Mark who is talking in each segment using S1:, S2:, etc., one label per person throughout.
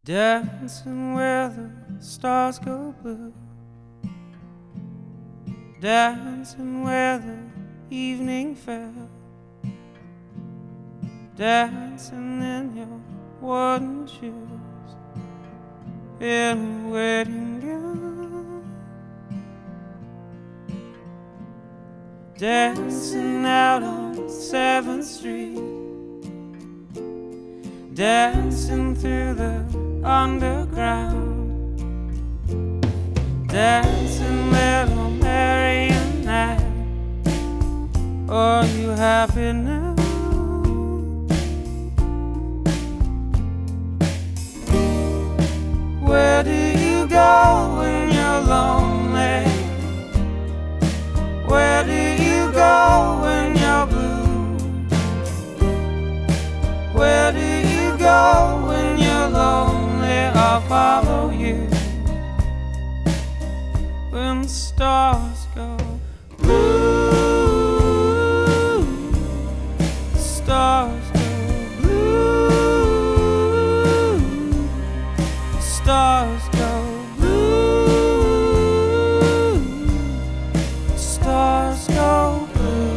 S1: Dancing where the stars go blue, dancing where the evening fell, dancing in your wooden shoes in a wedding gown, dancing out on 7th Street, dancing through the underground, dancing little Mary and I. Are you happy now? Where do you go when you're lonely? Where do you go when you're blue? Where do you go when you're lonely? I'll follow you when the stars go blue. The stars go blue. The stars go blue. The stars go blue.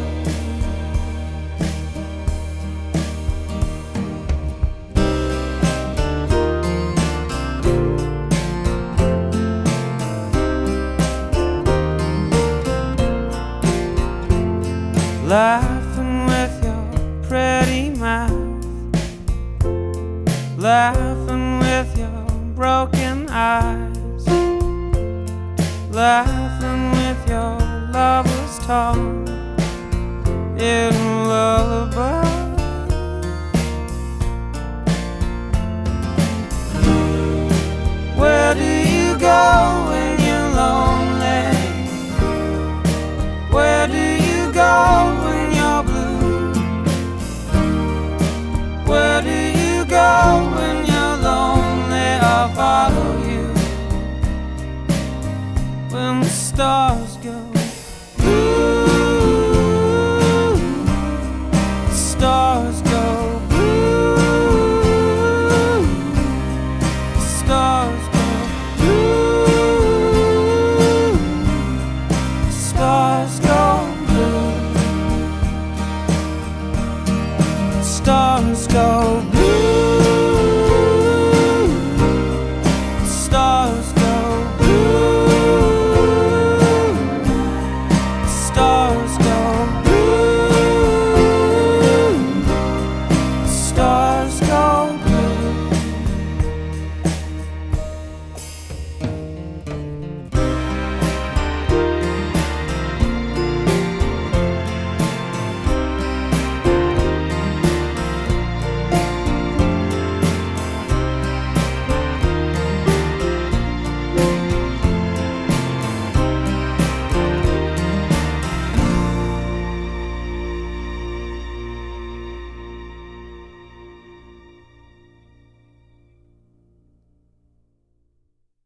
S1: Laughing with your pretty mouth, laughing with your broken eyes, laughing with your lover's tongue in a lullaby.